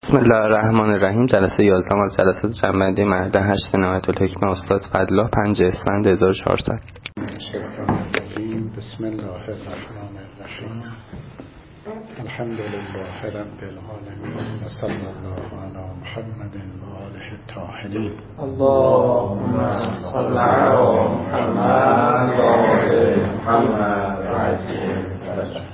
بسم الله الرحمن الرحیم. جلسه 11 از جلسات جنبندی مرد 8 نهایت الحکمه استاد فضلالله 5 اسفند 1400. بسم الله الرحمن الرحیم. الحمد لله رب العالمین و صلی الله علی محمد و آله الطاهرین. اللهم صل علی محمد و آل محمد و عجل فرجهم.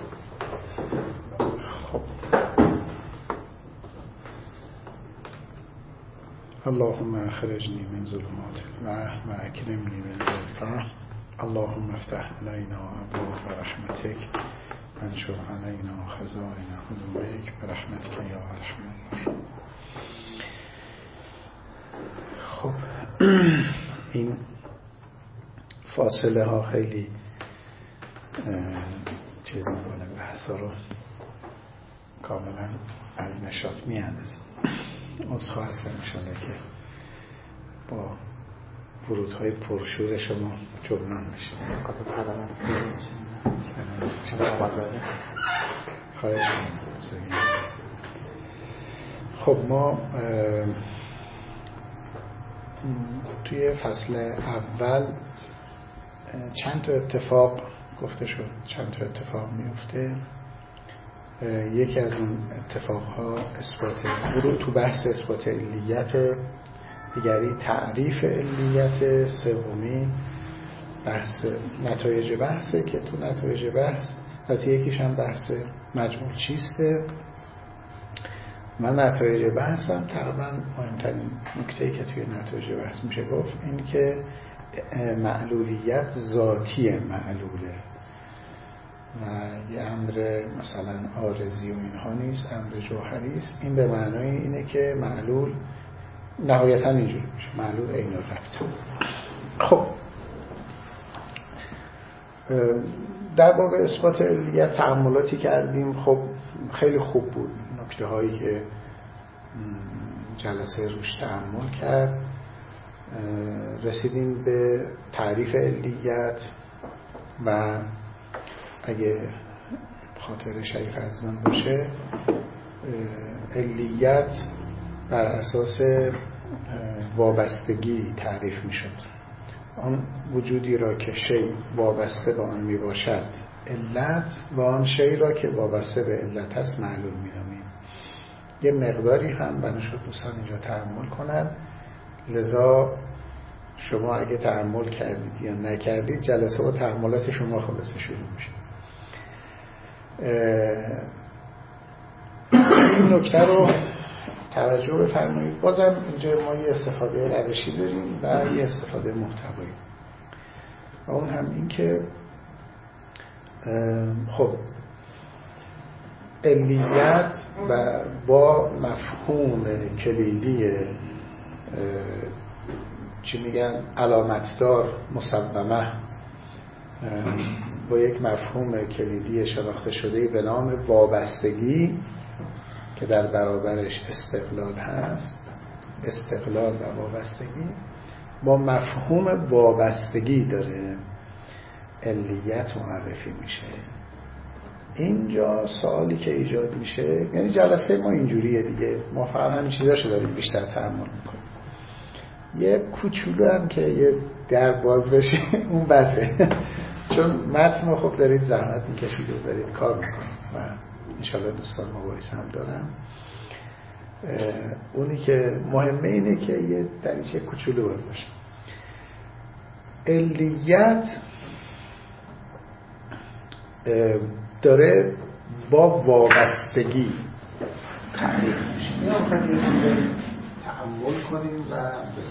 اللهم اخرجنی من ظلمات الوهم و اکرمنی بالنور الفهم. اللهم افتح علینا ابواب رحمتک وانشر علینا خزائن حلمک برحمتک یا ارحم الراحمین. خب این فاصله ها خیلی چیز میکنه، بحثا رو کاملا از نشاط میاندازه. اصخا هستم انشاءالله که با ورودهای پرشور شما جبران میشه. خواهش می‌کنم. خب ما توی فصل اول چند تا اتفاق گفته شد، چند تا اتفاق میفته. یکی از اون اتفاقها اثبات ورود تو بحث اثبات علیت، دیگری تعریف علیت، سومی بحث نتایج بحثه که تو نتایج بحث حتی یکیش هم بحث مجموع چیسته. من نتایج بحثم تقریبا مهمترین نکته‌ای که توی نتایج بحث میشه گفت این که معلولیت ذاتی معلوله و یه امر مثلا عارضی و اینها نیست، امر جوهری است. این به معنای اینه که معلول نهایتا اینجوری میشه، معلول عین الربط. خب در باب اثبات علیت تأملاتی کردیم. خب خیلی خوب بود نکته هایی که جلسه روش تأمل کرد. رسیدیم به تعریف علیت و اگه خاطر شریف عزیزان باشه، علیت بر اساس وابستگی تعریف می شد. آن وجودی را که شی وابسته به آن می باشد علت و آن شی را که وابسته به علت است معلول می نامیم. یه مقداری هم بناشد دوستان اینجا تأمل کنند، لذا شما اگه تأمل کردید یا نکردید جلسه با تأملات شما خلاصه شروع میشه. این نکته رو توجه بفرمایید. بازم اینجا ما یه استفاده روشی داریم و یه استفاده محتوایی و اون هم این که خب علیت و با مفهوم کلیدی چی میگن علامتدار مسبمه، با یک مفهوم کلیدی شناخته شده به نام وابستگی که در برابرش استقلال هست، استقلال و وابستگی، با مفهوم وابستگی داره علیت معرفی میشه. اینجا سوالی که ایجاد میشه، یعنی جلسه ما اینجوریه دیگه، ما فقط همین چیزاشو داریم بیشتر تأمل میکنیم. یه کوچولو هم که یه در باز بشه اون بسه، چون متن رو خب دارید زحمت میکشید و دارید کار میکنید و انشالله دوستان مباحثه هم دارن. اونی که مهمه اینه که یه دریچه کوچولو باید باشه. علیت داره با وابستگی تعریف میشه. این هم خیلی تأمل کنیم و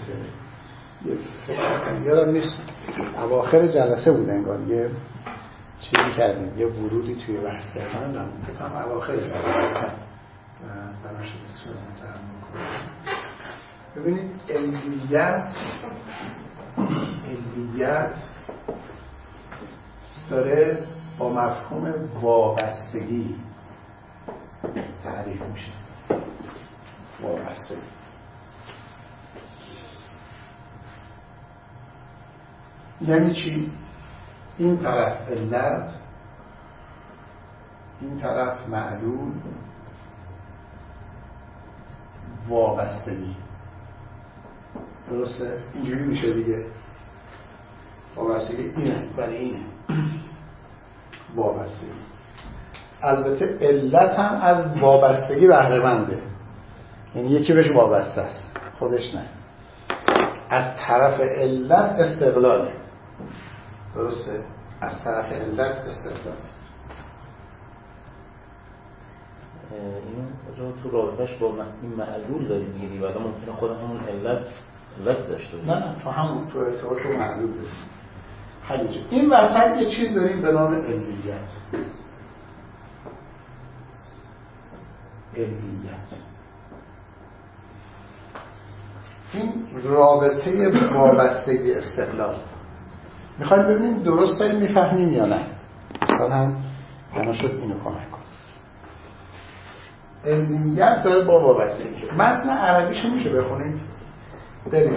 یادم نیست اواخر جلسه بود انگار یه چیزی کردیم، یه ورودی توی بحث کردن هم اواخر جلسه کرد و برای شد دوستان تأمل کنیم. ببینید علیت داره با مفهوم وابستگی تعریف میشه. وابستگی یعنی چی؟ این طرف علت، این طرف معلول، وابستگی. درسته؟ اینجوری میشه دیگه. وابستگی اینه برای اینه وابستگی. البته علت هم از وابستگی بهره منده، یعنی یکی بهش وابسته است، خودش نه. از طرف علت استقلاله. درسته؟ از طرف علت استقلاله. اینو تو رابطهش با این معلول داریم میگیری و ممکنه خود همون علت داشته باشه. نه تو همون تو ارتباط رو معلول داریم. همینجا این وسط یه چیز داریم به نام علیت. این رابطه وابستگی استقلال. میخوایم ببینیم درست داریم میفهمیم یا نه. مثلا هم بنا شد اینو کمک کن. علیت داره با وابستگی. متن عربیشو میشه بخونید؟ بریم.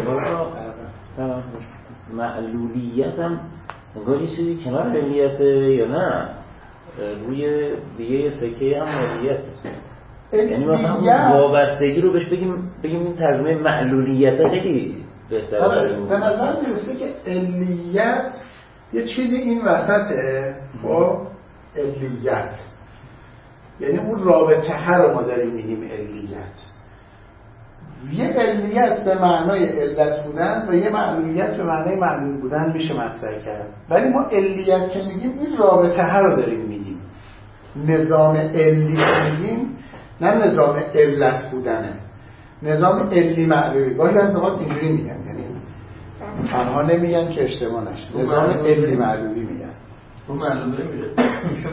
معلولیت هم انگار یه چیزی کنار علیته یا نه؟ روی دیگه سکه هم علیته. یعنی مثلا وابستگی رو بهش بگیم این ترجمه معلولیت خیلی بهتره. به نظر میرسه که علیت یه چیزی این وسطه با علیت، یعنی اون رابطه ها رو ما داریم میگیم علیت. یه علیت به معنای علت بودن و یه معلولیت به معنای معلول بودن میشه مطرح کرد، ولی ما علیت که میگیم این رابطه ها رو داریم میگیم. نظام علی که میگیم نه نظام علت بودنه، نظام علی معلولی. گاهی از اوقات اینجوری میگن، یعنی تنها نمیگن که اشتباه نشه، نظام علی معلولی میگن. اون معلولی میشه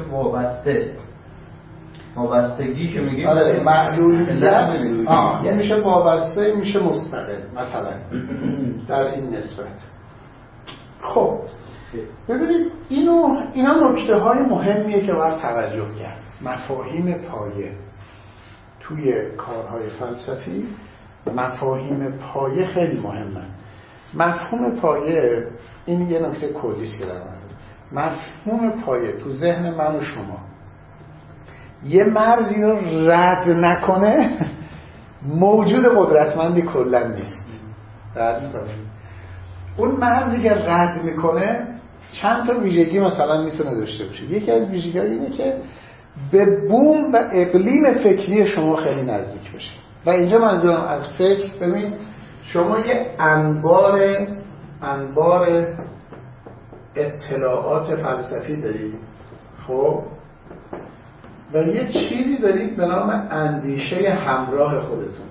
وابستگی که میگیم. آره معلولیت یعنی میشه وابسته، میشه مستقل مثلا در این نسبت. خب ببینید اینا نکته های مهمیه که باید توجه کرد. مفاهیم پایه توی کارهای فلسفی، مفاهیم پایه خیلی مهمه. مفهوم پایه این یه نکته کلیست که دارم. مفهوم پایه تو ذهن من و شما یه مرزی رو رد نکنه موجود قدرتمندی کلا نیست. رد میکنه. اون مرزی که رد میکنه چند تا ویژگی مثلا میتونه داشته باشه. یکی از ویژگی‌ها اینه که به بوم و اقلیم فکری شما خیلی نزدیک بشه. و اینجا منظورم از فکر، ببین شما یه انبار اطلاعات فلسفی دارید، خب، و یه چیزی دارید به نام اندیشه همراه خودتون.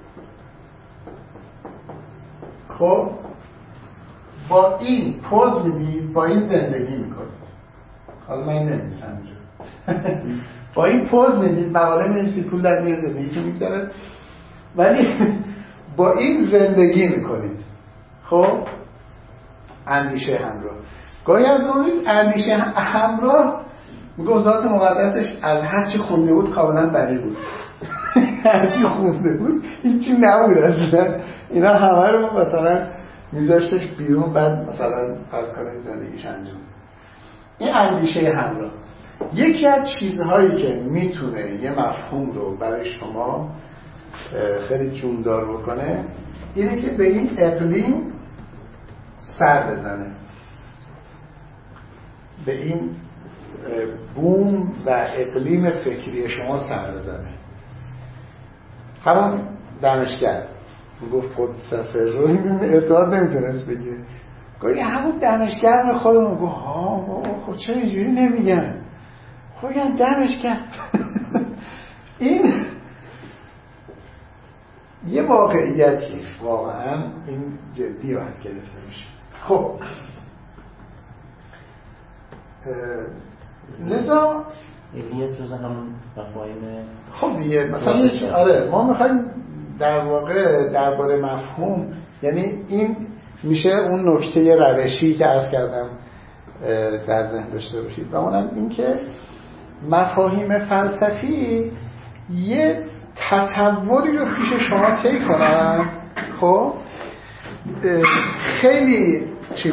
خب با این پوز میدید، با این زندگی میکنید. حالا من این نمی‌نویسم اینجا. با این پوز میدید، مقاله می‌نویسید، پول در میاد، زندگی می‌گذره، ولی با این زندگی میکنید. خب اندیشه همراه. گاهی از اون اندیشه همراه میگه ذات مقدسش از هرچی خونده بود کاملا بری بود. هرچی خونده بود هیچی نبود اصلا. اینا همه رو مثلا میذاشتش بیرون، بعد مثلا فرض کنید زندگیش انجام. این اندیشه همراه یکی از چیزهایی که میتونه یه مفهوم رو برای شما خیلی جوندار بکنه اینه که به این اقلیم سر بزنه، به این بوم و اقلیم فکری شما سر بزنه. همون دمشگر گفت قدس رو ارتباط نمیتونست بگه، گویی همون دمشگر خودمون گفت خب چرا اینجوری نمیگن، خب بگن دمشگر. این یه واقعیتی، واقعا این جدی باید گرفته میشه. خب لذا علیت جز همون مفاهیم خب دیگه مثلا آره ما میخوایم در واقع درباره مفهوم، یعنی این میشه اون نکته روشی که عرض کردم در ذهن داشته باشید. و اونم این که مفاهیم فلسفی یه تصوری رو پیش شما طی کنن، خب خیلی چیزی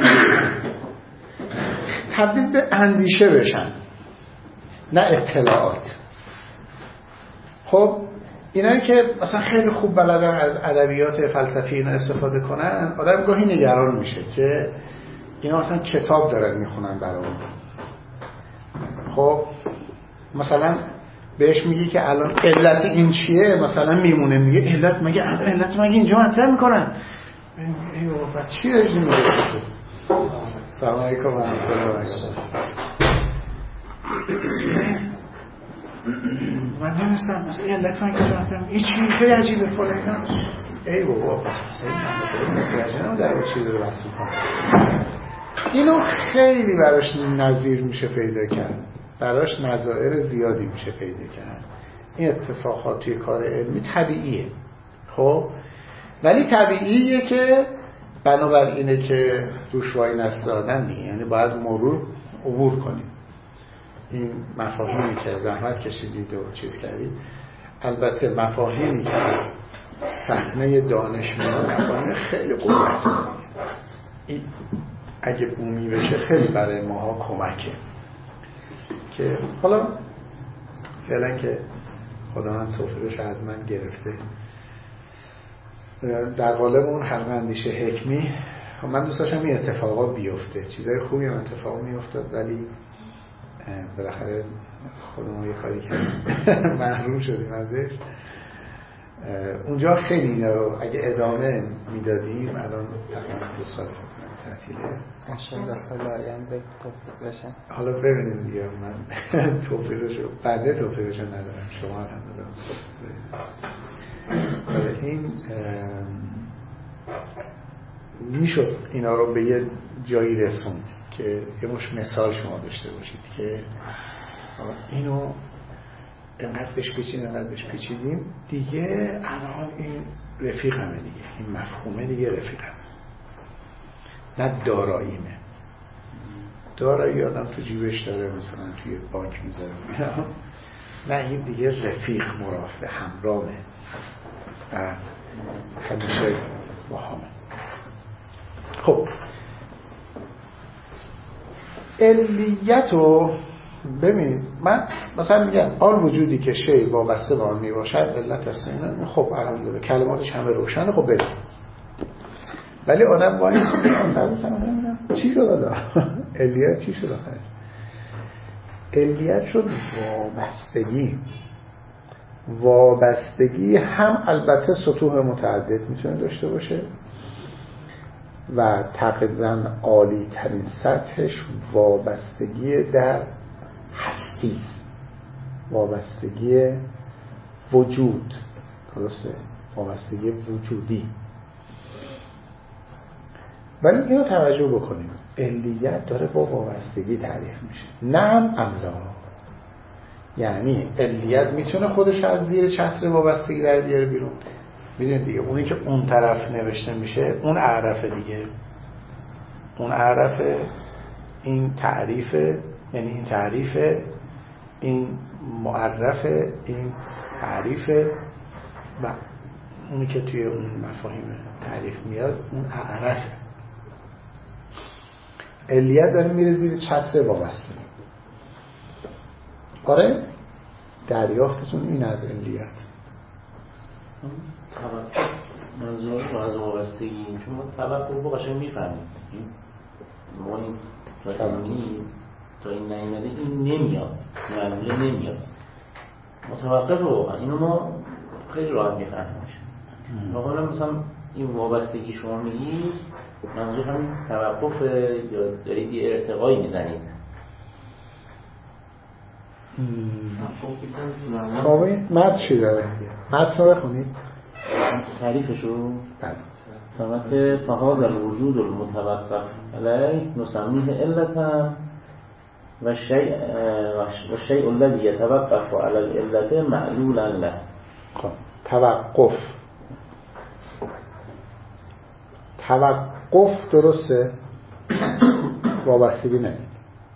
تبدیل به اندیشه بشن، نه اطلاعات. خب اینایی که مثلا خیلی خوب بلدن از ادبیات فلسفی اینا استفاده کنن، آدم گاهی نگران میشه که اینا مثلا کتاب دارن میخونن برامون. خب مثلا بهش میگی که الان علت این چیه، مثلا میمونه میگه علت مگه اینجا مطرح میکنن. ای بابا چی داری میگه؟ سلام علیکم و رحمت الله و برکاته. من نمیستم مثلا علت من که رفتم این چی خیلی عجیبه فلان. ای بابا متوجه نمیدارم چی داره بحث میکنه. اینو خیلی براش نظیر میشه پیدا کرد، براش نظائر زیادی میشه پیدا کرد. این اتفاقات توی کار علمی طبیعیه، خب ولی طبیعیه که بنابر اینه که روش وای نستادن دیگه، یعنی باید عبور کنیم. این مفاهیمی که زحمت کشیدید و چیز کردید، البته مفاهیمی که از صحنه دانش میاد مفاهیم خیلی قدرت این اگه بومی بشه خیلی برای ماها کمکه که حالا فعلا که خدا من توفیقش از من گرفته در قالب اون حلقه اندیشه حکمی. من دوست داشتم این اتفاقات بیفته، چیزای خوبی هم اتفاق میافتاد، ولی بالاخره خودمون یه کاری کردیم محروم شدیم ازش. اونجا خیلی اینا رو اگه ادامه میدادیم الان تقریبا 2 سال تعطیله انشالله سال آینده توفیق بشه. حالا ببینیم دیگه، من توفیقشو بعده توفیقشو ندارم، شما هم ندارم. ولی این میشد اینا رو به یه جایی رسوند که یه مش مثال شما داشته باشید که اینو انقدر بهش پیچیدیم دیگه، الان این رفیق همه دیگه، این مفهومه دیگه رفیق همه، نه داراییمه. دارایی آدم تو جیبش داره مثلا توی بانک میذاره، نه این دیگه رفیق، مرافق، همراهه و همیشه با همه. خب علیتو ببینید، من مثلا میگم آن وجودی که شی وابسته به آن میباشد علت است. خب الحمدلله کلماتش همه روشنه. خب بریم، ولی آدم وای مثلا چی شد حالا؟ علیت چی شد آخرش؟ علیت شد وابستگی هم البته سطوح متعدد میتونه داشته باشه و تقریبا عالی ترین سطحش وابستگی در هستی است، وابستگی وجود، درسته، وابستگی وجودی. ولی اینو توجه بکنیم، علیت داره با وابستگی تعریف میشه، نعم املا. یعنی علیت میتونه خودش از زیر چتر وابستگی در بیاره بیرون. میدونید دیگه، اونی که اون طرف نوشته میشه اون اعرفه دیگه، اون اعرفه، این تعریفه، یعنی این تعریفه، این معرفه، این تعریفه، و اونی که توی اون مفاهیم تعریف میاد اون اعرفه. علیت داره میره زیر چتر وابستگی. آره دریافتتون این از علیت. منظور رو از وابستگی، چون ما توقف رو قشنگ میفهمیم، ما این تا این نیامده این نمیاد، معلومه نمیاد، متوقف رو اینو ما خیلی راحت میفهمیمش. واقعا مثلا این وابستگی شما میگید منظور همین توقف یا دارید یه ارتقایی میزنید؟ خب این متن چی داره؟ متن رو بخونید تعریفشو. بله. فهذا الوجود المتوقف علیه نسمیه علتا و الشیء الذی یتوقف علی العلت معلولا له. خب توقف درسته، وابستگی نمید.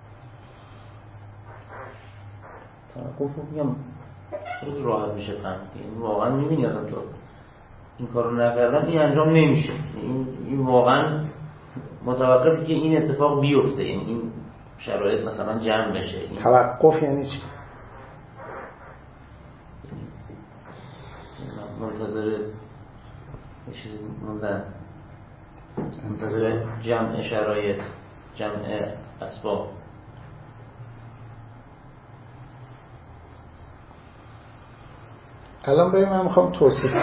توقف رو میگم خیلی راحت میشه فهمید، واقعا میبینی آدم که این کارو نکردن این انجام نمیشه، این واقعا متوقفی که این اتفاق بیفته، یعنی این شرایط مثلا جمع بشه. توقف یعنی چی؟ منتظر چیزی موندن، منتظر جمع شرایط، جمع اسباب. الان من میخوام توصیف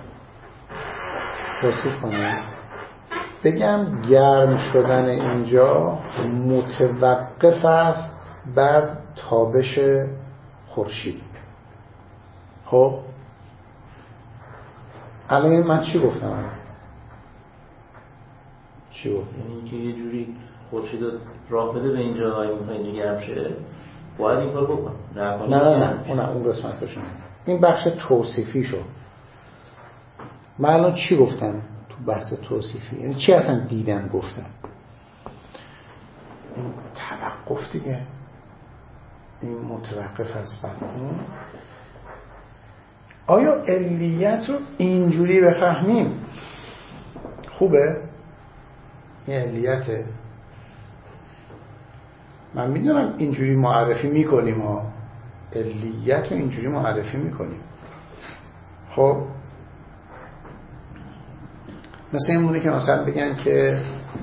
کنم. بگم گرم شدن اینجا متوقف است بر تابش خورشید. خب الان من چی گفتم؟ یعنی که یه جوری خورشید راه بده به اینجا، اگه میخوای اینجا گرم شه باید این کار بکن. نه اون قسمتش نه. این بخش توصیفی شد. من الان چی گفتم تو بحث توصیفی؟ یعنی چی اصلا دیدم گفتم؟ این توقف دیگه، این متوقف از فرمون. آیا علیت رو اینجوری بفهمیم خوبه؟ این علیته. من میدونم اینجوری معرفی میکنیم ها، علیت رو اینجوری معرفی میکنیم. خب مثل این مونه که مثلا بگن که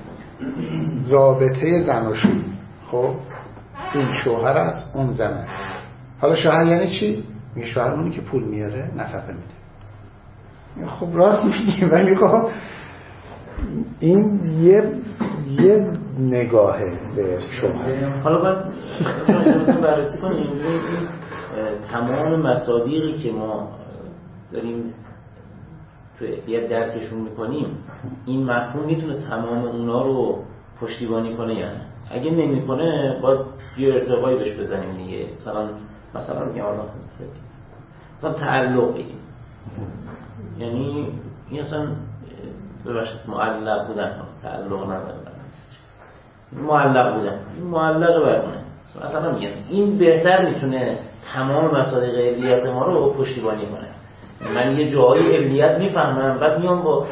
رابطه زن و شوهر، خب این شوهر است اون زن است. حالا شوهر یعنی چی؟ میگه شوهر اونی که پول میاره نفقه میده. خب راست میگیم، ولی خب این یه نگاهه به شوهر. حالا باید مثلا بررسی کنیم این تمام مصادیقی که ما داریم تو علیت درکشون میکنیم، این مفهوم میتونه تمام اونا رو پشتیبانی کنه یا نه؟ اگه نمیکنه باید یه ارتقایی بهش بزنیم دیگه. مثلا میگم مثلا تعلق بگیم، یعنی این اصلا ببخشید معلق بودن، تعلق نداره، معلق بودن، این معلق برمونه. مثلا میگم این بهتر میتونه تمام مصادیق علیت ما رو پشتیبانی کنه. من یه جایی علیت میفهمم، بعد میام با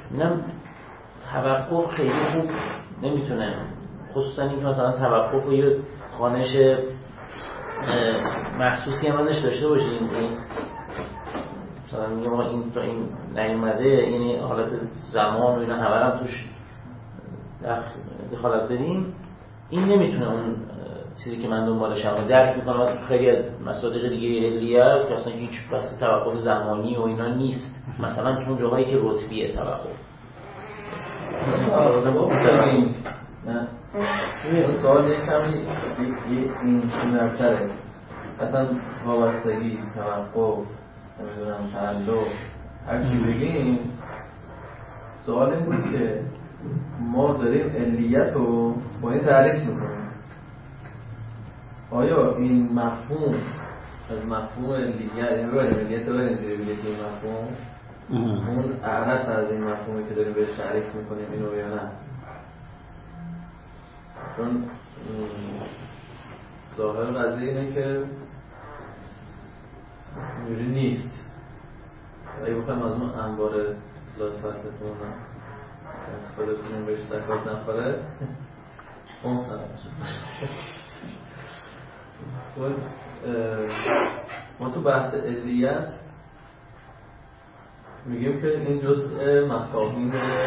توقف خیلی خوب نمیتونه، خصوصا اینکه مثلا توقف و یه خوانش محسوسی هم ازش داشته باشیم. مثلا میگم این تا این نیومده، یعنی حالت زمان و اینا همه هم توش دخالت بدیم، این نمیتونه اون چیزی که من دنبالشم درک میکنم از خیلی از مصادیق دیگه علیت که اصلا هیچ بحث توقف زمانی و اینا نیست. مثلا تو اون جاهایی که رتبیه توقف نه این سوال یک کمی این نرتره، اصلا وابستگی، توقف، نمیدونم تعلق، هر چی بگیم، سوال این بود که ما داریم علیت رو با این تعریف میکنیم، آیا این مفهوم از مفهوم علیت، این ببریم علیت رو بریم زیر بگید این مفهوم اون اعرف از این مفهومی که داریم بهش تعریف میکنیم اینو یا نه؟ چون ظاهر قضیه اینه که اینجوری نیست. اگه بخوایم از اون انبار لطفتتون استفاده کنیم بهش تکات نخوره اون ما تو بحث علیت میگیم که این جزء مفاهیم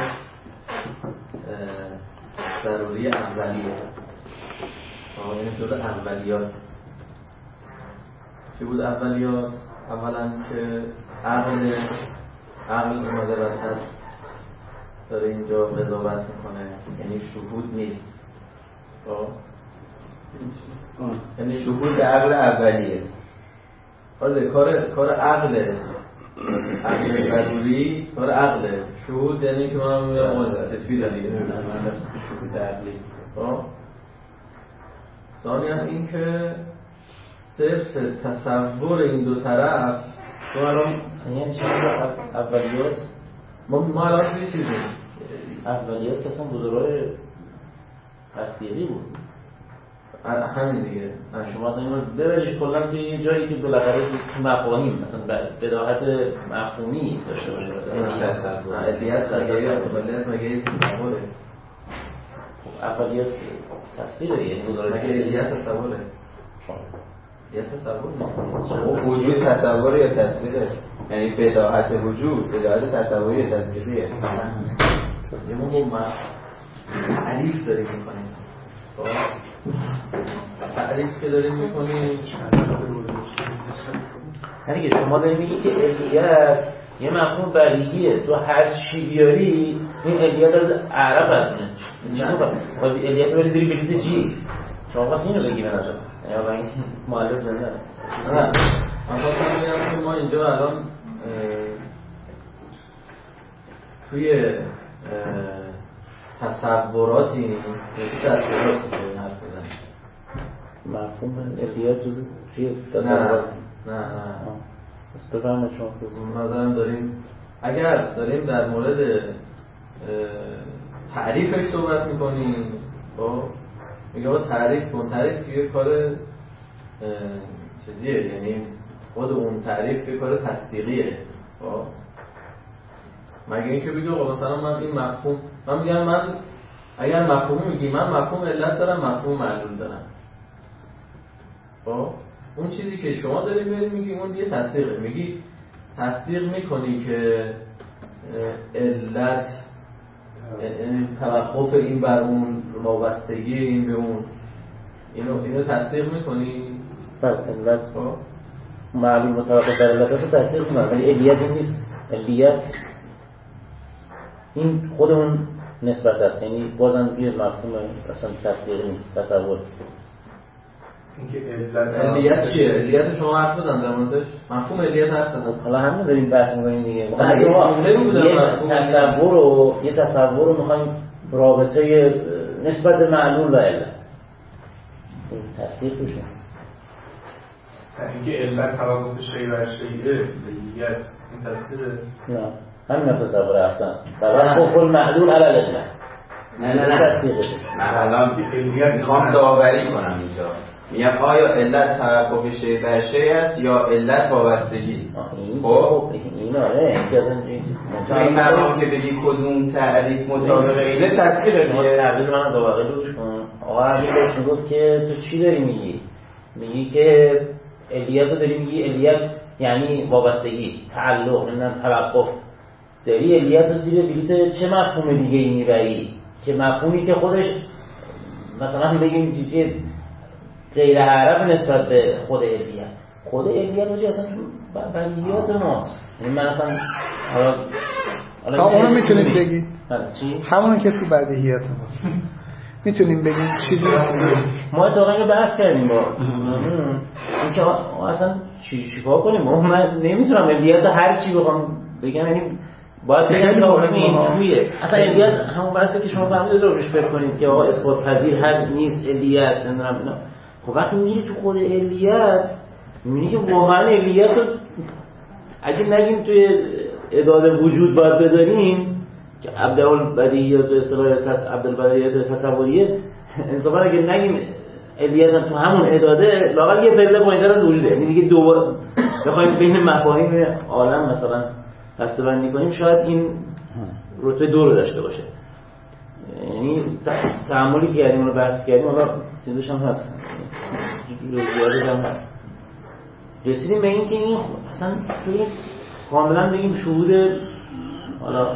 ضروری اولیه، این جزء اولیات. چی بود اولیات؟ اولا که عقل اومده وسط داره اینجا قضاوت میکنه، یعنی شهود نیست، یعنی شهود عقل اولیه. حالا کار عقله، عقل ضروری کار عقله. شهود یعنی که من میگم تطبیق داری من شهود عقلی. ثانیاً این که صرف تصور این دو طرف تو الان یعنی چیزی اولیات ما الان توی چیزی اولیات که اصلا بزرگای تصدیقی بود، همین دیگه. شما اصلا اینو ببریش کلا توی یه جایی که بالاخره تو مفاهیم مثلا بداهت مفهومی داشته باشه، علیت مگه تصوره؟ اولیات تصدیقه، یعنی مگه علیت تصوره؟ یه تصور نیست. وجود تصور یا تصویره، یعنی بداهت وجود، بداهت تصوری یا تصویریه. یه ما تعریف داریم میکنیم. تعریف که داریم میکنیم یعنی که شما داریم میگی که علیت یه مفهوم بدیهیه، تو هر چی بیاری این علیت از عرب هستونه. علیت رو داری بلیت چی؟ شما خواست اینو بگی به نظر یا با این مؤلف زنده است. نه من خواستم بگم که ما اینجا الان توی تصوراتی تصوراتی داریم حرف بزنیم. مفهوم علیت توی تصورات نه پس بفرمایید شما توضیح. مثلا داریم اگر داریم در مورد تعریفش صحبت میکنیم خب میگه با تعریف کن، تعریف یه کار چیزیه، یعنی خود اون تعریف یه کار تصدیقیه. خب مگه اینکه بگه مثلا من این مفهوم، من میگم من اگر مفهومی میگی من مفهوم علت دارم مفهوم معلول دارم، خب اون چیزی که شما داری میگی اون یه تصدیقه. میگی تصدیق میکنی که علت توقف این بر اون، وابستگی این به اون، اینو تصدیق میکنی؟ بله علت معلول متوقف در علت رو تصدیق میکنم، ولی علیت این نیست. علیت این خودمون نسبت است، یعنی بازم یه مفهوم اصلا تصدیق نیست، تصور. علیت چیه؟ علیت شما حرف بزن در موردش. مفهوم علیت حرف بزن. حالا همین داریم بحث می‌کنیم دیگه. یه تصور رو می‌خوایم رابطه نسبت معلول و علت. این تصدیق بشه. اینکه علت توقف شیء بر شیء علیت این تصدیقه. نه. همین تصور اصلا. توقف المعلول علی العلت. نه الان میخوام داوری کنم اینجا. میگم آیا علت توقف شیء بر شیء است یا علت وابستگی است؟ خب این آره این مقام که بگی کدوم تعریف مطابق اینه تصدیق دیگه. تعبیر من از واقعی روش کن. آقا همین بهش میگفت که تو چی داری میگی؟ میگی که علیت رو داری میگی، علیت یعنی وابستگی، تعلق، نمیدونم توقف. داری علیت رو زیر بلیت چه مفهوم دیگه ای میبری؟ که مفهومی که خودش مثلا بگیم چیزی غیر عرب نسبت به خود علیت. خود علیت رو اصلا بدیهیات ماست. یعنی من اصلا حالا اونو میتونید بگید چی؟ همونو که تو بدیهیات ماست میتونیم بگیم چیزی ما اتفاقا بحث کردیم با اینکه اصلا چیکار کنیم. من نمیتونم علیت هر چی بخوام بگم، یعنی باید بگم که این تویه اصلا علیت همون بحثی که شما فهمیدید رو روش فکر کنید که آقا اثبات پذیر هست نیست علیت نمیدونم اینا. خب وقتی میری تو خود علیت میبینی که واقعا علیت رو اگه نگیم توی اعداد وجود باید بذاریم که عبدالبدیهیات و اصطلاح عبدالبدیهیات تصوریه، انصافا اگه نگیم علیت تو همون اعداده لااقل یه پله پایین‌تر از وجوده، یعنی دیگه دوباره بخوایم بین مفاهیم عالم مثلا دسته‌بندی کنیم شاید این رتبه 2 رو داشته باشه. یعنی تعاملی که کردیم رو بحث کردیم، حالا چیزش هم هست جزئیاتش هم هست. رسیدیم به این که این اصلا توی کاملا بگیم شهود، حالا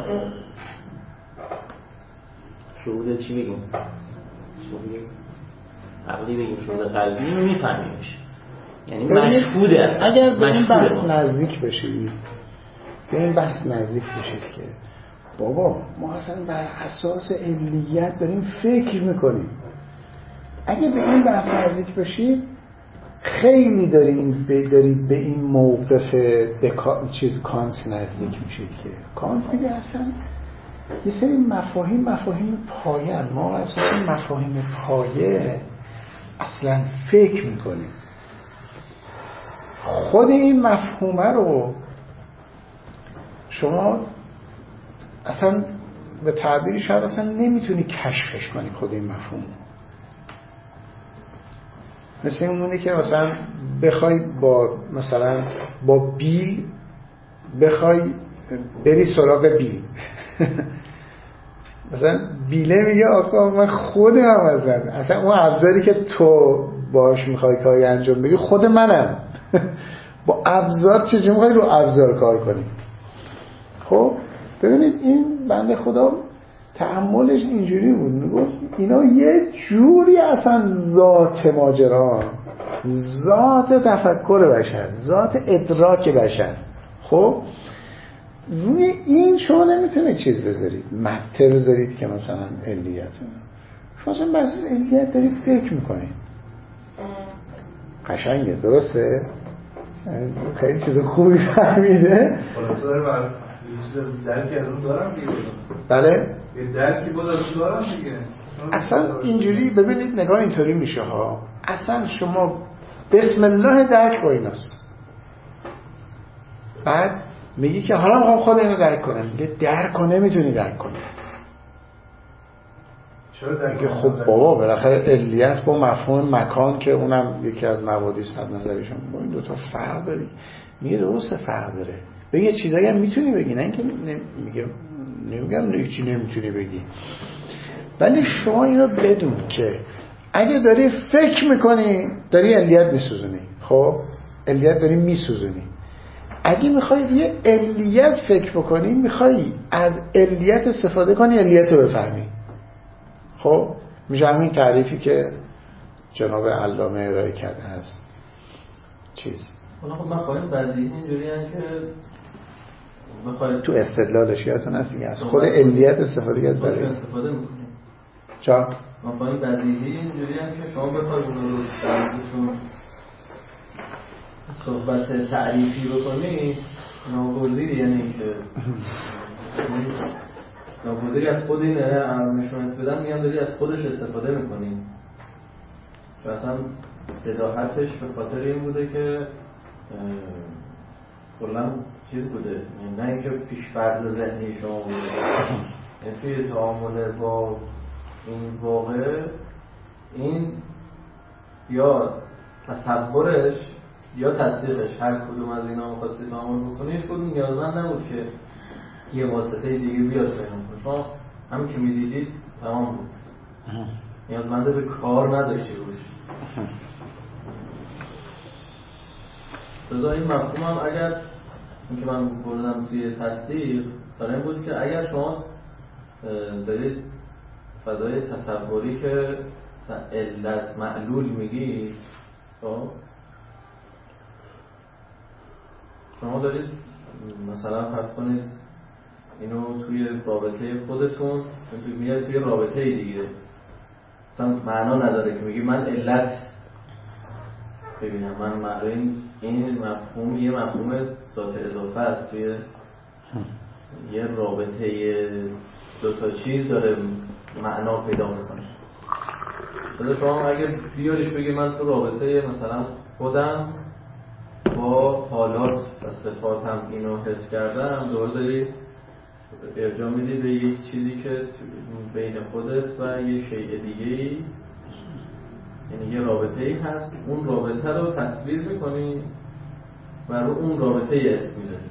شهود چی بگیم؟ شهود عقلی بگیم، شهود قلبی رو میفهمیمش، یعنی مشهوده است. اگر به این بحث نزدیک بشید، به این بحث نزدیک بشید که بابا ما اصلا بر اساس علیت داریم فکر میکنیم، اگه به این بحث نزدیک بشید خیلی دارید به این موقف کانت نزدیک میشید که کانت میگه اصلا یه سری مفاهیم پایه، ما اساس مفاهیم پایه اصلا فکر میکنیم. خود این مفهومه رو شما اصلا به تعبیر شاید اصلا نمیتونی کشفش کنی. خود این مفهوم مثل اونه که مثلا بخوای مثلا با بیل بخوای بری سراغ بیل مثلا بیله میگه آقا من خودم اصلا اون ابزاری که تو باهاش میخوای کاری انجام بدی خود منم با ابزار چجوری میخوای رو ابزار کار کنی؟ خب ببینید این بنده خدا تأملش اینجوری بود، میگفت اینا یه جوری اصلا ذات ماجرا، ذات تفکر بشر، ذات ادراک بشر. خب روی این شما نمیتونه چیز بذارید، مته بذارید که مثلا علیت، شما اصلا بحث علیت دارید فکر میکنید. قشنگه، درسته؟ خیلی چیز خوبی فهمیده. خلاصه داره درکی از اون دارم دیگه. بله؟ یه درکی بود از اون دارم دیگه. اصلا اینجوری ببینید نگاه اینطوری میشه ها. اصلا شما بسم الله درک با ایناست، بعد میگی که حالا میخوام خود اینو درک کنم، میگه درک کنه نمیتونی درک کنی. میگه خب بابا بالاخره علیت با مفهوم مکان که اونم یکی از مبادی است از نظرشون، با این دوتا فرق داری. میگه درسته فرق داره، به یه چیزایی هم میتونی بگی، نه اینکه نمیگم چی نمیتونی بگی، ولی شما اینو بدون که اگه داری فکر میکنی داری علیت میسوزونی. خب علیت داری میسوزونی. اگه میخوای روی علیت فکر بکنی، میخوای از علیت استفاده کنی علیت رو بفهمی. خب میشه همین تعریفی که جناب علامه ارائه کرده هست. چیز خب من خواهیم بدیهی اینجوری هم که بخواید تو استدلالش یادتون هست دیگه از خود علیت استفاده کرد برای استفاده میکنیم. چرا؟ من خواهیم بدیهی اینجوری هم که شما بخواید اون رو درستون صحبت تعریفی بکنید، ناگزیری یعنی که ناگزیری از خود این نشونت بدن، میگم داری از خودش استفاده میکنی. و اصلا بداهتش به خاطر این بوده که کلا چیز بوده، نه اینکه پیش‌فرض ذهنی شما بوده، یعنی توی تعامل با این واقع این یا تصورش یا تصدیقش، هر کدوم از اینا می‌خواستی تعامل بکنی، هیچ کدوم نیازمند نبود که یه واسطه دیگه بیاد بینون. شما همین که می‌دیدید تمام بود، نیازمنده به کار نداشتی روش. لذا این مفهوم هم اگر این که من بردم توی تصدیق برای این بود که اگر شما دارید فضای تصوری که علت معلول میگی، شما دارید مثلا فرض کنید اینو توی رابطه خودتون میاد توی رابطه دیگه، مثلا معنا نداره که میگی من علت ببینم، من معنی این مفهوم یه مفهوم ذات اضافه است، توی یه رابطه دو تا چیز داره معنا پیدا میکنه. مثلا شما اگه بیاریش بگی من تو رابطه مثلا خودم با حالات و صفاتم اینو حس کردم، دوباره داری ارجاع میدی به یک چیزی که بین خودت و یک شیء دیگه‌ای، یعنی یه رابطه‌ای هست، اون رابطه رو تصویر میکنی و رو اون رابطه اسم میذاری،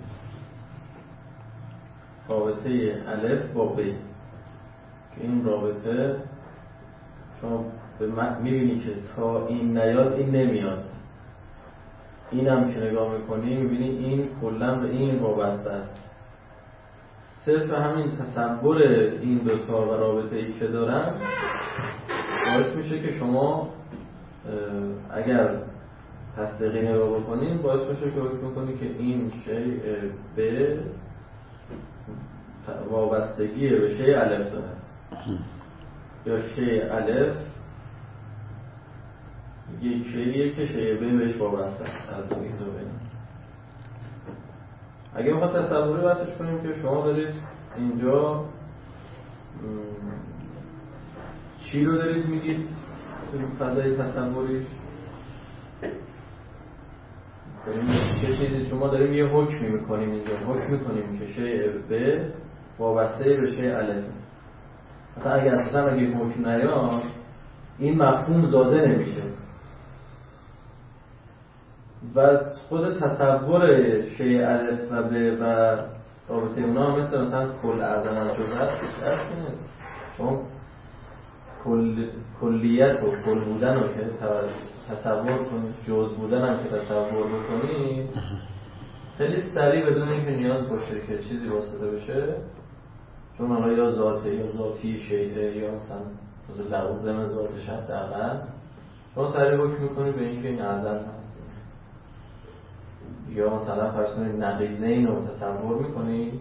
رابطه الف با ب، که این رابطه شما میبینی که تا این نیاد این نمیاد، اینم که نگاه میکنی میبینی این کلا به این وابسته است. صرف همین تصور این دوتا و رابطه‌ای که دارن باعث میشه که شما اگر تصدیقی نگاه بکنید باعث میشه که حکم کنی که این شیء به وابستگی به شیء الف دارد یا شیء الف یک شیء که شیء به بهش وابسته است. از این دو بین اگه بخواد تصوری بحثش کنیم که شما دارید اینجا چی رو دارید میگید تو فضای تصوریش، چه چیزی شما داریم یه حکمی میکنیم اینجا، حکم میکنیم که شیء به وابسته به شیء الف. مثلا اگه اساسا اگه حکم نیاد این مفهوم زاده نمیشه و خود تصور شیء الف و به و رابطه اونا مثلا کل اعظم از جزء است نیست. شما کلیت و کل بودن رو که تصور کنید، جز بودن هم که تصور بکنید، خیلی سریع بدون اینکه نیاز باشه که چیزی واسطه بشه، چون حالا یا ذاته یا ذاتی شیعه یا مثلا لوازم ذاتش حداقل، شما سریع حکم میکنید به اینکه این ازل هست. یا مثلا فرض کنید نقیضین رو تصور میکنید،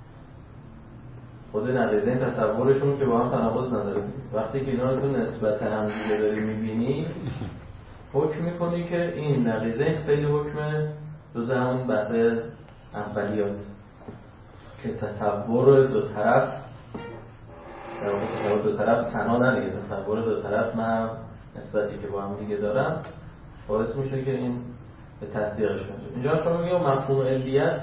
خود نقیضین تصورشون که با هم تناقض نداره، وقتی که اینا رو تو نسبت هم دیگه داری میبینی حکم میکنی که این نقیضین خیلی حکم جزء همون بحث اولیات که تصور دو طرف در واقع تصور دو طرف تنها ندیگه، تصور دو طرف هم نسبتی که با هم دیگه دارن باعث میشه که این به تصدیقش کنه. اینجا شما میگه مفهوم علیت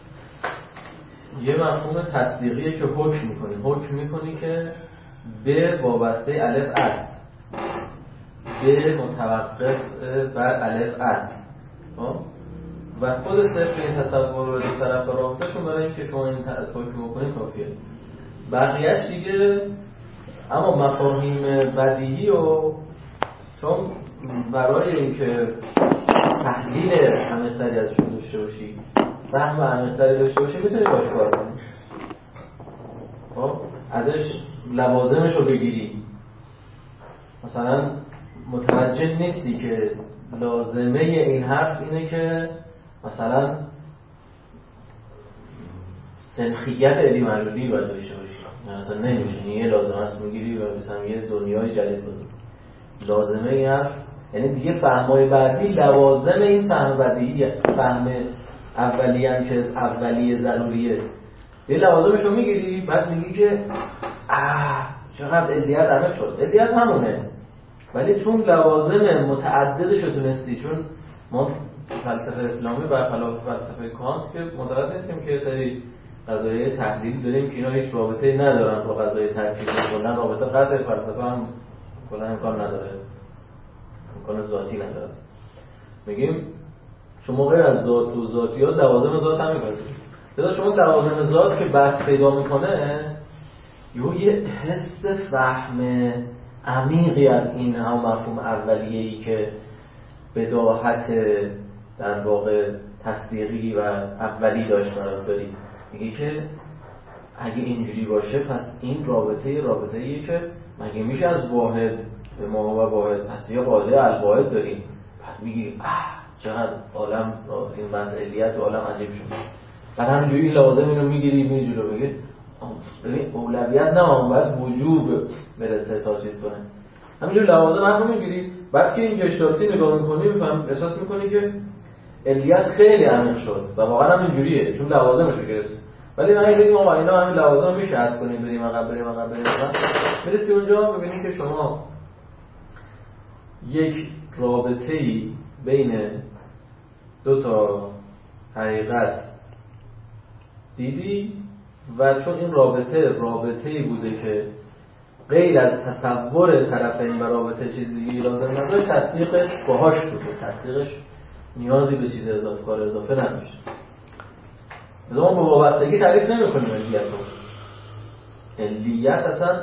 یه مفهوم تصدیقیه که حکم میکنی که به وابسته الف است، به متوقف بر الف است و خود صرف این تصور رو دو طرف رابطه‌شون برای اینکه شما این حکم بکنید کافیه. بقیه‌اش دیگه اما مفاهیم بدیهی و چون برای اینکه تحلیل عمیق‌تری ازشون داشته باشی، فهم عمیق‌تری داشته باشی، میتونی باش کار کنی. خب ازش لوازمش رو بگیری، مثلا متوجه نیستی که لازمه این حرف اینه که مثلا سنخیت علی معلولی باید داشته باشی، مثلا نمیشه یه لازمه است میگیری و مثلا یه دنیای جدید بزن. لازمه این حرف یعنی دیگه فهمای بعدی لوازم این فهم بدیهی، فهم اولی هم که اولیه ضروریه، یه لوازمش رو میگیری بعد میگی که چقدر علیت عمیق شد. علیت همونه ولی چون لوازم متعددش رو تونستی، چون ما فلسفه اسلامی برخلاف فلسفه کانت که معتقد نیستیم که سری قضایای تحلیل داریم که اینا هیچ رابطه‌ای ندارن با قضایای ترکیبی، کلا رابطه قطع فلسفه هم کلا امکان نداره، امکان ذاتی نداره. میگیم شما غیر از ذات و ذاتیات لوازم ذات هم می‌پذیرید. لذا شما لوازم ذات که بحث پیدا میکنه یه حس فهم عمیقی از این هم مفهوم اولیه‌ای که بداهت در واقع تصدیقی و اولی داشت برات داری. میگه که اگه اینجوری باشه پس این رابطه‌ایه که مگه میشه از واحد به ما و واحد، پس یه قاعده الواحد داریم. بعد میگی چقدر عالم این بحث علیت و عالم عجیب شد. بعد همینجوری لازم اینو میگیری میری جلو. بگه ببین اولویت نه، باید وجوب برسه تا چیز کنه. همینجوری لوازم هم میگیری، بعد که این گشتالتی نگاه میکنی میفهم، احساس میکنی که علیت خیلی عمیق شد و واقعا هم اینجوریه چون لوازمش رو گرفت. ولی من بگیم آقا اینا همین لوازم میشه حذف کنیم بریم عقب میرسی اونجا میبینی که شما یک رابطه‌ای بین دو تا حقیقت دیدی و چون این رابطه‌ای بوده که غیر از تصور طرفین و رابطه چیز دیگه لازم نداره، تصدیقش باهاش بوده، تصدیقش نیازی به چیز اضافه کار اضافه نداشت. مثلا ما با وابستگی تعریف نمی‌کنیم علیت رو. علیت اصلا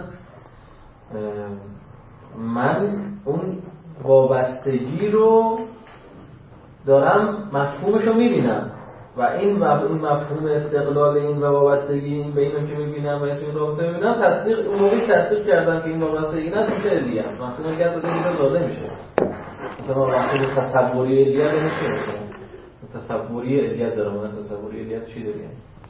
من اون وابستگی رو دارم مفهومش رو می‌بینم و این مفهوم استقلال این و وابستگی این به اینو که می‌بینم و این رابطه می‌بینم، تصدیق اون موقعی تصدیق کردم که این وابستگی نه میشه علیت. مفهوم علیت رو اینجا داده میشه. مثلا مفهوم تصوری علیت نمیشه. تصوری علیت دارم، من تصوری علیت چی داریم؟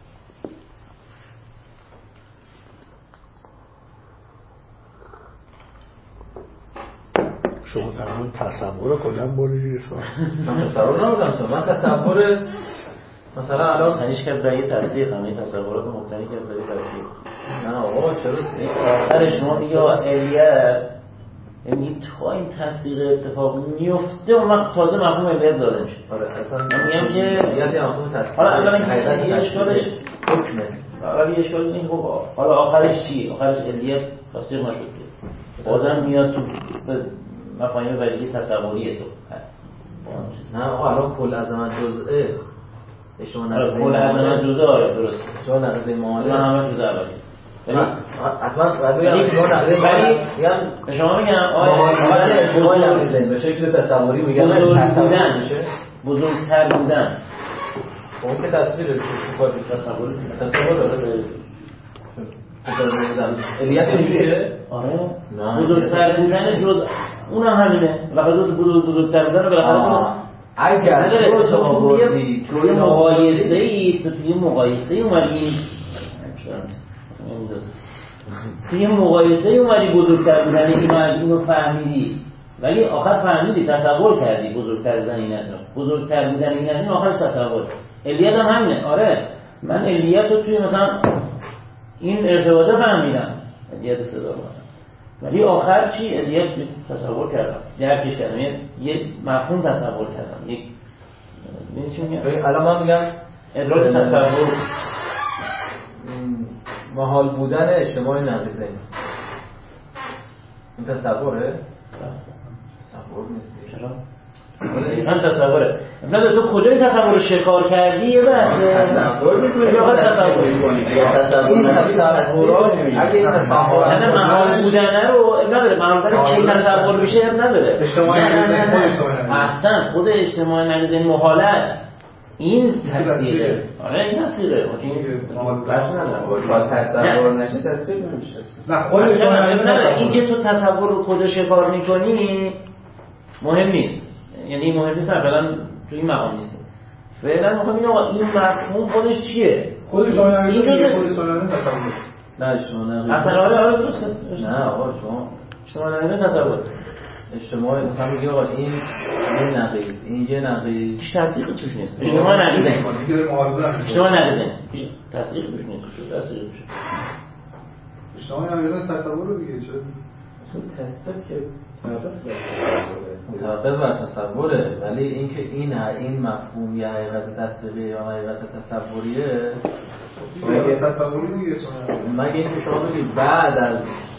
شما در همون تصور رو کلن بردید سوال. من تصور نبودم، من تصور مثلا الان خنیش کرد برای تصدیق، همه تصورات مبتنی کرد برای تصدیق. نه آقا چرا؟ آخر شما میگه علیت یعنی تا این تصدیق اتفاق میفته و تازه مفهوم علیت زاده میشه. آره اصلا من میگم که علیت مفهوم تصدیق. حالا الان یه اشکالش حکمه. ولی اشکال این حالا آخرش چیه؟ آخرش علیت تصدیق نشد. بازم میاد تو مفاهیم ولی تصوریه تو. نه آقا الان کل عظمت جزئه. شما نقض کل عظمت جزء آره درست. شما نقض معالم همه جزء اولی. حتما ولی شما میگم آیا اجتماعی نمیزنید به شکل تصوری میگم بزرگتر بودن اون که تصویر تصور الیت اینجوریه؟ آره بزرگتر بودن جز اون هم همینه فقط بزرگتر بودن بالاخره اگر توی مقایسه اومدی بزرگتر بودن اینو از اینو فهمیدی ولی آخر فهمیدی تصور کردی بزرگتر بودن این از بزرگتر بودن این از این آخرش تصور علیت هم همینه. آره من علیت رو توی مثلا این ارتباطه فهمیدم علیت صدا مثلا ولی آخر چی علیت تصور کردم درکش کردم یه مفهوم تصور کردم یک الان من میگم ادراک تصور محال بودن اجتماعی نقیضه این تصوره؟ تصور نیست چرا؟ من تصوره ابن تو کجا این تصور رو شکار کردی یه بحث تصور میکنی یا تصور میکنی اگه این تصور نه محال بودنه رو نداره محال بودنه که تصور میشه نداره اجتماعی اصلا خود اجتماعی نقیضه محال است این تصویره آره این تصویره بس نداره تصور نشه تصویر نمیشه نه خودش این که تو تصور رو کجا شکار میکنی مهم نیست یعنی مهم نیست فعلا تو این مقام نیست فعلا میخوام این آقا این مفهوم خودش چیه خودش تصور نه شما اصلا آره درسته نه آقا شما نقیضه تصور اجتماعی مثلا میگه آقا این نقیض این یه نقیض تصدیق توش نیست اجتماع نقیضه اجتماع نقیضه تصدیق توش نیست تصدیق توش اجتماعی نقیضه تصور رو دیگه چه اصلا تصدیق که متوقف بر تصوره ولی اینکه این مفهوم یه حقیقت تصدیقی یا حقیقت تصوریه مگه تصوری دیگه مگه اینکه شما بگید بعد از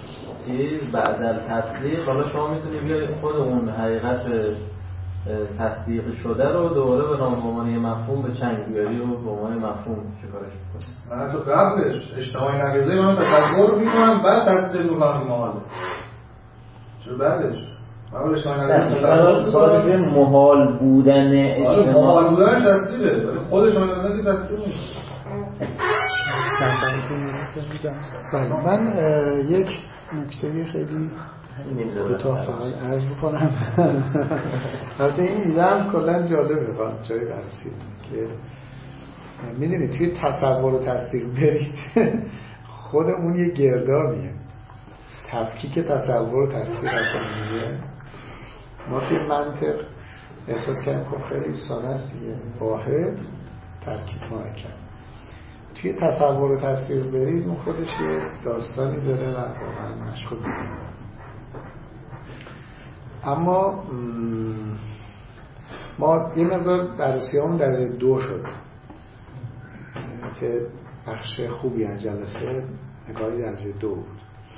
تصدیق حالا شما میتونید بیاید خود اون حقیقت تصدیق شده رو دوباره به عنوان مفهوم به چنگ بیاری و به عنوان مفهوم چیکارش می‌کنی؟ من تو قبلش اجتماعی نقیضه من تصور می‌کنم بعد تصدیق می‌کنم محال. چرا بعدش؟ اول اجتماعی نقیضه تصور محال بودن اجتماعی محال بودنش تصدیقه ولی خودش نقیضه تصدیق نیست. من یک نکته خیلی کوتاه فقط عرض بکنم. البته این ایده‌ام کلا جالبه جای بررسی که می‌دونید توی تصور و تصدیق برید خود اون یه گردابیه تفکیک تصور و تصدیق میگه ما توی منطق احساس کردیم خب خیلی ساده است دیگه واحد ترکیب مرکب توی تصور و تصدیق برید اون خودش یه داستانی داره و واقعا مشغول می‌کنه. اما ما یه مقدار بررسی‌هامون در 2 شد که بخش خوبی از جلسه نگاهی درجه 2 بود.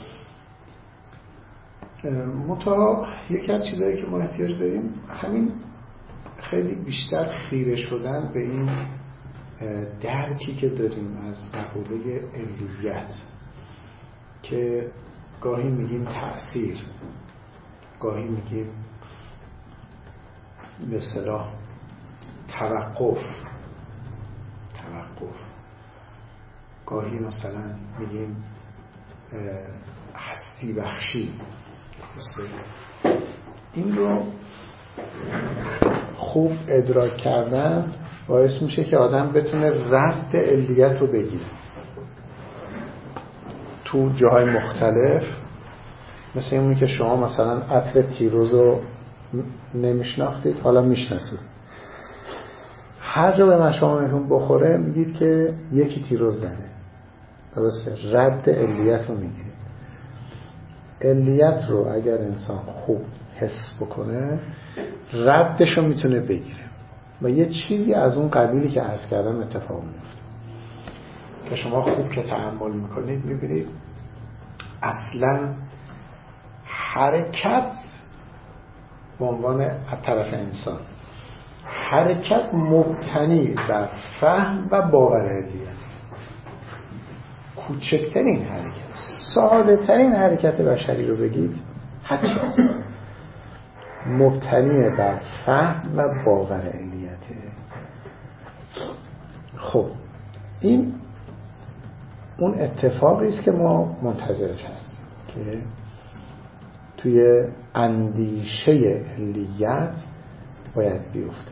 منتها یکی از چیزایی که ما احتیاج داریم همین خیلی بیشتر خیره شدن به این درکی که داریم از مقوله علیت که گاهی میگیم تأثیر گاهی میگیم به اصطلاح توقف گاهی مثلا میگیم هستی بخشی. این رو خوب ادراک کردن باعث میشه که آدم بتونه رد علیت رو بگیره تو جاهای مختلف. مثل اینی که شما مثلا عطر تیروز رو نمیشناختید حالا میشناسید، هر جا به مشامتون بخوره میگید که یکی تیروز داره. درسته؟ رد علیت رو میگیرید. علیت رو اگر انسان خوب حس بکنه ردش رو میتونه بگیره و یه چیزی از اون قبیلی که عرض کردم اتفاق میفته که شما خوب که تأمل میکنید میبینید اصلا حرکت به عنوان از طرف انسان حرکت مبتنی بر فهم و باور علیت کوچکترین حرکت، ساده ترین حرکت بشری رو بگید هرچی هست مبتنی بر فهم و باور علیته. خب این اون اتفاقی است که ما منتظرش هستیم که توی اندیشه علیت باید بیفته.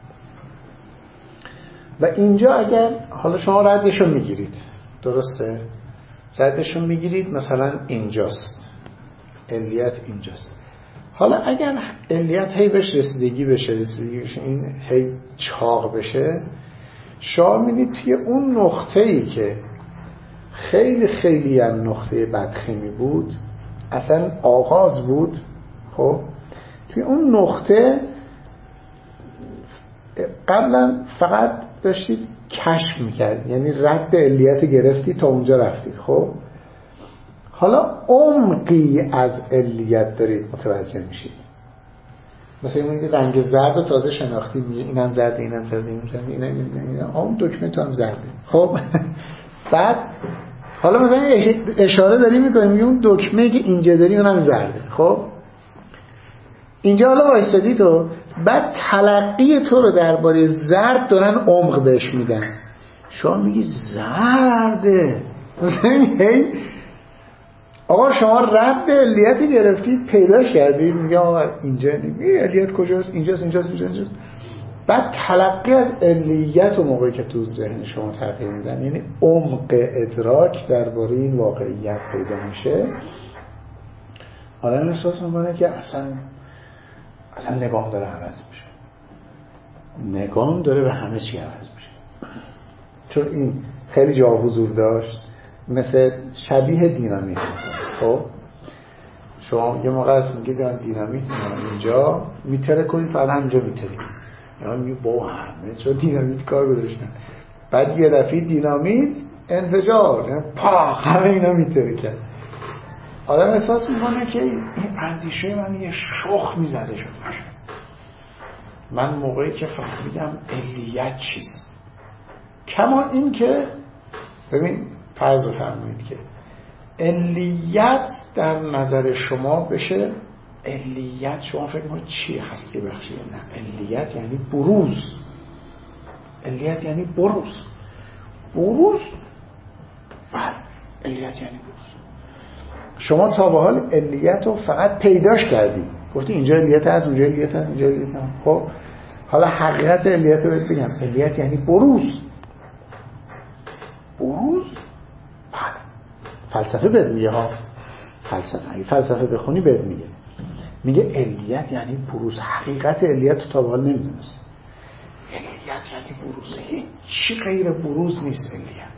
و اینجا اگر حالا شما ردشو میگیرید، درسته؟ ردشو میگیرید مثلا اینجاست، علیت اینجاست. حالا اگر علیت هی بهش رسیدگی بشه این هی چاق بشه، شما میدید توی اون نقطه‌ای که خیلی خیلی هم نقطه بدخیمی بود، اصلا آغاز بود، خب توی اون نقطه قبلا فقط داشتید کشف میکرد، یعنی رد علیت گرفتید تا اونجا رفتید. خب حالا عمقی از علیت دارید متوجه میشید. مثلا این رنگ زرد رو تازه شناختی، میگه اینم زرده، اینم زرده، اینم اون دکمه تو هم زرده. خب بعد حالا مثلا اشاره داری میکنیم میگه اون دکمه که اینجا داری اونم زرده. خب اینجا حالا وایسادی تو، بعد تلقی تو رو درباره زرد دارن عمق بهش میدن، شما میگی زرده. مثلا آقا شما رد علیتی گرفتید پیداش کردید، میگه آقا اینجا علیت کجاست، اینجاست. بعد تلقی از علیت و موقعی که تو ذهن شما تغییر میدن، یعنی عمق ادراک درباره این واقعیت پیدا میشه، آدم احساس میکنه که اصلا نگام داره عوض میشه، نگام داره به همه چی عوض میشه. چون این خیلی جا حضور داشت، مثل شبیه دینامیت. خب شما یه موقع هست میگه دینامیت اینجا میتره کنید، فعلا اینجا میتره، یعنی میگه با همه چون دینامیت کار گذاشتن، بعد یه دفعه دینامیت انفجار، یعنی پاخ همه اینا میتره کرد. آدم احساس میکنه که این اندیشه من یه شخ میزده شد. من موقعی که فهمیدم علیت چیست، کما این که ببین فرض رو فرمایید که علیت در نظر شما بشه، علیت شما فکر میکنید چی هست که بخشید؟ نه، علیت یعنی بروز. علیت یعنی بروز. بله، علیت یعنی بروز. شما تا به حال علیت رو فقط پیداش کردید، گفتی اینجا علیت هست، اونجا علیت هست، اینجا علیت هست. خب حالا حقیقت علیت رو بهت بگم، علیت یعنی بروز. بله، فلسفه بهت میگه ها، فلسفه بخونی بهت میگه علیت یعنی بروز. حقیقت علیت رو تا به حال نمیدونست. علیت یعنی بروز، هیچی غیر بروز نیست. علیت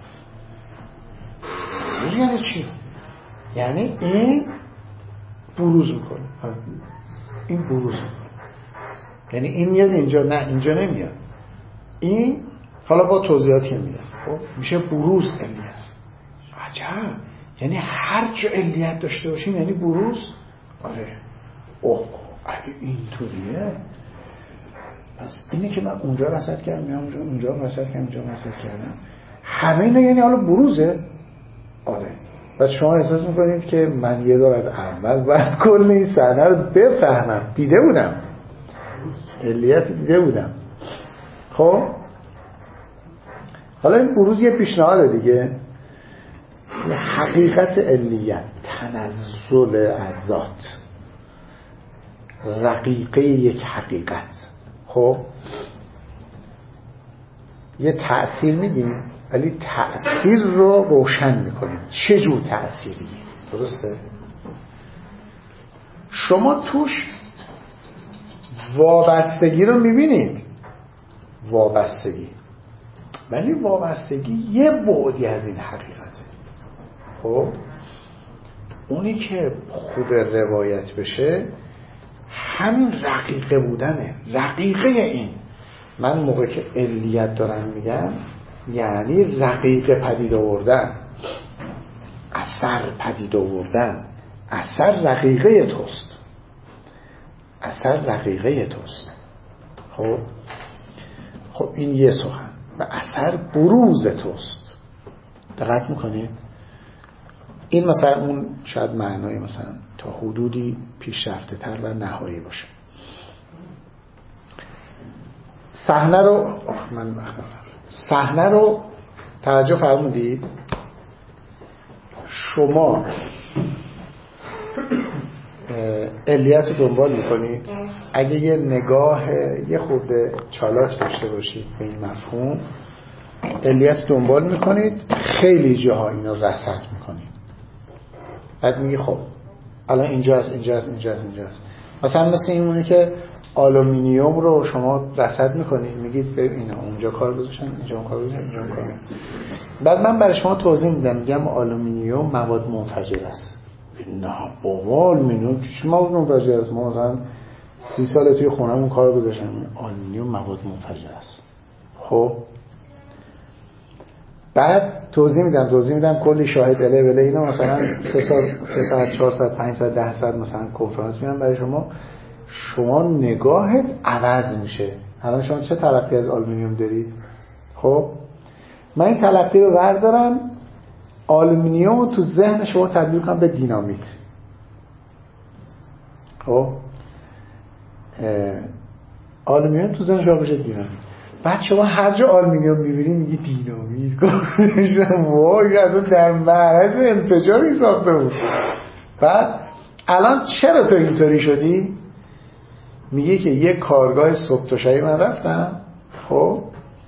یعنی چی؟ یعنی این بروز میکنه، این بروز میکنه، یعنی این میاد اینجا، نه اینجا نمیاد، این حالا با توضیحاتی میاد، خب میشه بروز علیت. عجب، یعنی هر جا علیت داشته باشیم یعنی بروز. آره، اوه اگه اینطوریه پس اینه که من اونجا رصد کردم، اونجا رصد کردم، همه اینا یعنی حالا بروزه. آره، و شما احساس میکنید که من یه دور از اول باید کل این صحنه رو بفهمم، دیده بودم علیت، دیده بودم. خب حالا این بروز یه پیشنهاد دیگه، حقیقت علیت، تنزل از ذات، رقیقه یک حقیقت. خب یه تأثیر میگیم ولی تأثیر رو روشن میکنیم. چه جور تأثیری؟ درسته؟ شما توش وابستگی رو میبینید، وابستگی، ولی وابستگی یه بعدی از این حقیقته. خب اونی که خوب روایت بشه همین رقیقه بودنه. رقیقه این، من موقع که علیت دارم میگم یعنی رقیقه پدید آوردن، اثر پدید آوردن. اثر رقیقه توست، اثر رقیقه توست. خب این یه سخن. و اثر بروز توست. دقت میکنید؟ این مثلا اون شاید معنای مثلا تا حدودی پیشرفته تر و نهایی باشه. صحنه رو توجه فرمودید. شما علیت رو دنبال میکنید. اگه یه نگاه یه خورده چالاک داشته باشید به این مفهوم، علیت دنبال میکنید، خیلی جاها اینو رصد میکنید. بعد میگی خب الان اینجاست. مثلا مثل این مونه که آلومینیوم رو شما رصد میکنید، میگید به اینا اونجا کار گذاشتن، اینجا کار گذاشتن، اینجا کار گذاشتن. بعد من برای شما توضیح میدم، میگم آلومینیوم مواد منفجر است. نه بابا آلومینیوم چی مواد منفجر است؟ ما مثلا 30 سال توی خونمون کار گذاشتیم. آلومینیوم مواد منفجر است. خب بعد توضیح میدم کلی شاهد اله اینا، مثلا 3 ساعت 4 ساعت 5 ساعت 10 ساعت مثلا کنفرانس میدم برای شما نگاهت عوض میشه. الان شما چه تلقی از آلومینیوم دارید؟ خب من این تلقی رو بردارم، آلومینیوم رو تو ذهن شما تبدیل کنم به دینامیت. خب آلومینیوم تو ذهن شما بشه دینامیت. بعد شما هر جا آلومینیوم می‌بینید میگی دینامیت. وای اصلا در معرض انفجاری ساخته بود. بعد الان چرا تو اینطوری شدی؟ میگه که یه کارگاه صبح تا شب من رفتم، خب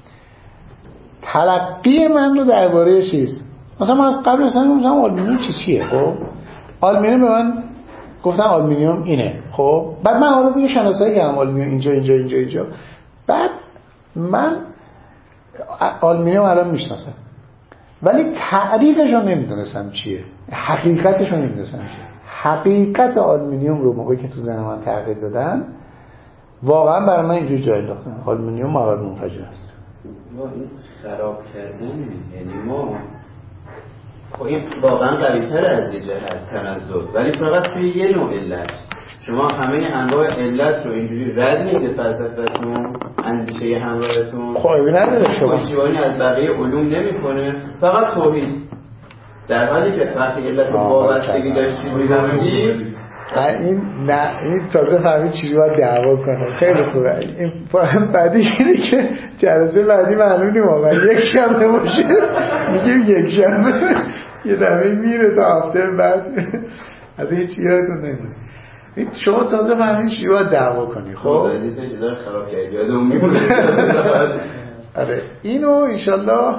تلقی من رو درباره چیز، مثلا من از قبل مثلا آلومینیوم چیه، خب آلومینیوم به من گفتن آلومینیوم اینه، خب بعد من حالا دیگه شناسایی کردم آلومینیوم اینجا، بعد من آلومینیوم الان میشناسم ولی تعریفش رو نمیدونستم چیه، حقیقتش رو نمیدونستم چیه. حقیقت آلومینیوم رو موقعی که تو ذهن من تغییر دادن، واقعا برای من اینجوری جای انداختن آلومینیوم مواد منفجر است. ما این خراب کردن، یعنی ما خب این واقعا قوی‌تر از یه جهت تنزل، ولی فقط توی یه نوع علت. شما همه انواع علت رو اینجوری رد میده فلسفتتون، اندیشه همراهتون خب نداره شما پشتیبانی از بقیه علوم نمیکنه، فقط توحید. در حالی که وقتی علت وابستگی داشتید می‌گفتید این تازه فهمید چیزی باید دعوا کنه. خیلی خوبه. این بعدی اینه که جلسه بعدی معلوم نیم واقعا یک شنبه باشه میگیم یک شنبه، یه دفعه میره تا هفته بعد از این چیزی یادتون نمیاد. شما تازه فهمید چیزی باید دعوا کنی. خب لیست چیزا خراب کردی یادم میمونه. آره اینو انشالله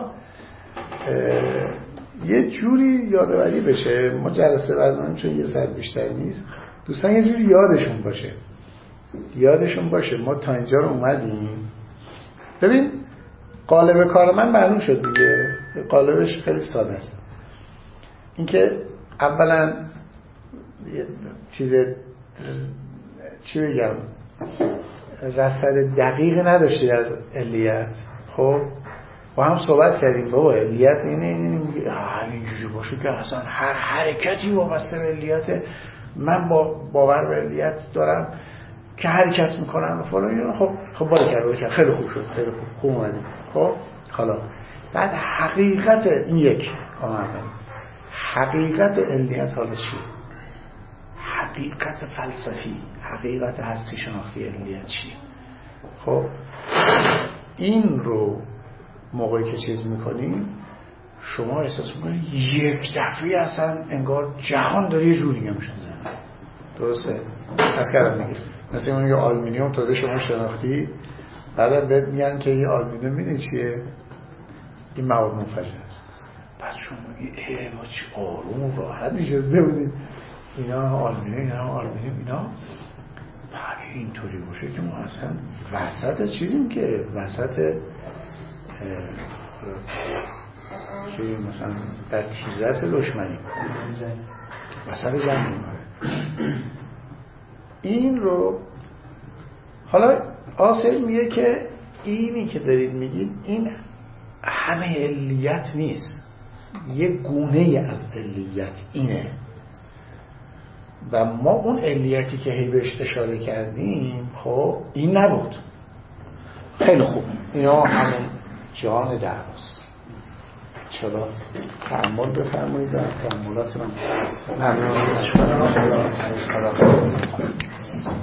یه جوری یادآوری بشه. ما جلسه بعدمون چون یه ساعت بیشتر نیست، دوستان یه جوری یادشون باشه ما تا اینجا رو اومدیم. ببین قالب کار من معلوم شد دیگه، قالبش خیلی ساده است. اینکه اولا چی بگم، رصد دقیق نداشتید از علیت. خب با هم صحبت کردیم بابا علیت اینه اینجوری باشه که اصلا هر حرکتی وابسته به علیت، من با باور به علیت دارم که حرکت میکنم و فلان. خب باریکلا خیلی خوب شد، خیلی خوب اومدیم. خب حالا بعد حقیقت این یک حقیقت علیت حالا چی؟ حقیقت فلسفی، حقیقت هستی شناختی علیت چیه؟ خب این رو موقعی که چیز میکنیم شما احساس میکنید یک دفعه اصلا انگار جهان داره یه جوری میشه. درسته؟ از کردم میگه مثل اون یه آلومینیوم تا شما شناختی، بعد بهت میگن که یه آلومینیوم میدونی چیه؟ این مواد منفجر است. بعد شما میگی ما چی آروم و راحتی شده بودیم، اینا آلومینیوم اینا. اگه اینطوری باشه که ما اصلا وسط چیزیم، که وسط چیزیم مثلا در تیررس دشمنی وسط جنگیم. این رو حالا آصل میگه که اینی که دارید میگید این همه علیت نیست، یه گونه از علیت اینه و ما اون علیتی که هی بهش اشاره کردیم خب این نبود. خیلی خوب، اینا همه جان دعواست. چرا تأمل بفرمایید و از تأملاتون ممنون.